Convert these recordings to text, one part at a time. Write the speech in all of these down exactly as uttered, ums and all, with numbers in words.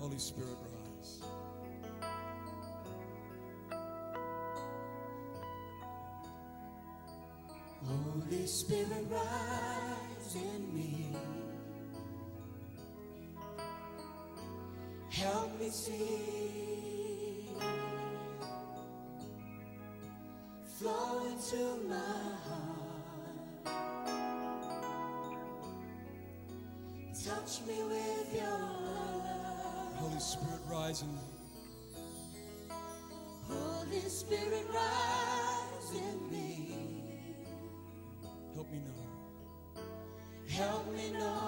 Holy Spirit, rise. Holy Spirit, rise in me. Help me see. Flow into my heart. Touch me with your love. Holy Spirit, rise in me. Holy Spirit, rise in me. Help me know. Help me know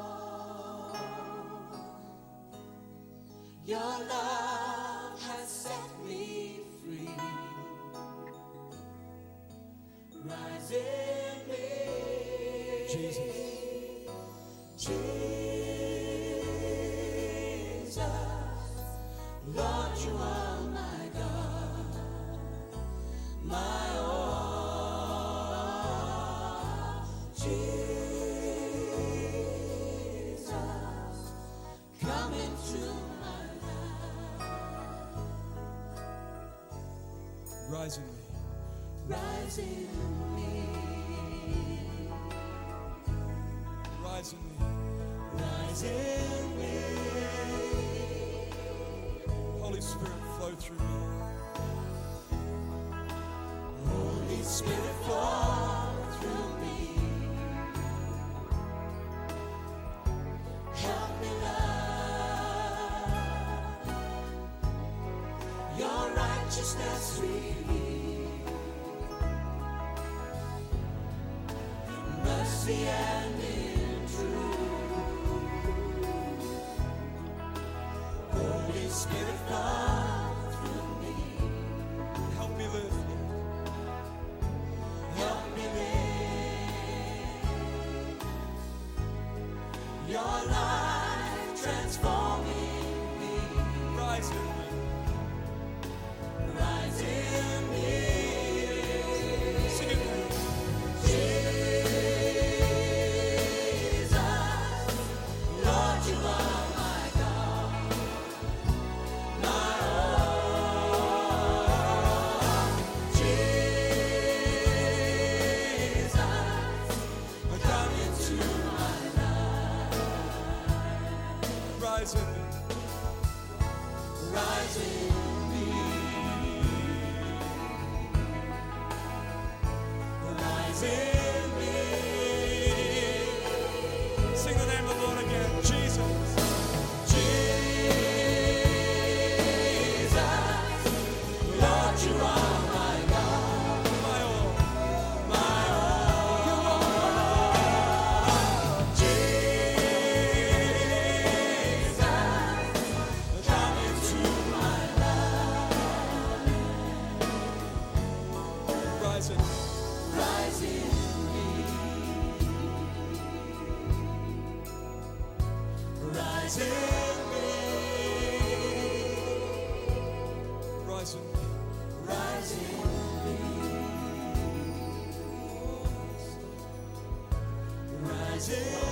your love has set me free. Rise in me, Jesus. Jesus, Lord, you are my God, my all. Jesus, come into my life. Rise in me. Rise in me. Rise in me. Rise in me. Holy Spirit, flow through me. Holy Spirit, fall through me. Help me love your righteousness revealed in mercy and in truth. Holy Spirit, fall through me. Help me live. Help me live your life transforming me. Rise in me. Rise in me. Sing it. Jesus, Lord, you are my God, my all. Jesus, come into my life. Rise in me. Rise in me. Rise in me. Sing the name of the Lord again. Jesus. Jesus, Lord, you are my God, My all. my all. Jesus, come into my life. Rise in me. Rise in me. Rise in me. Rise in me. Rise in me. Rise in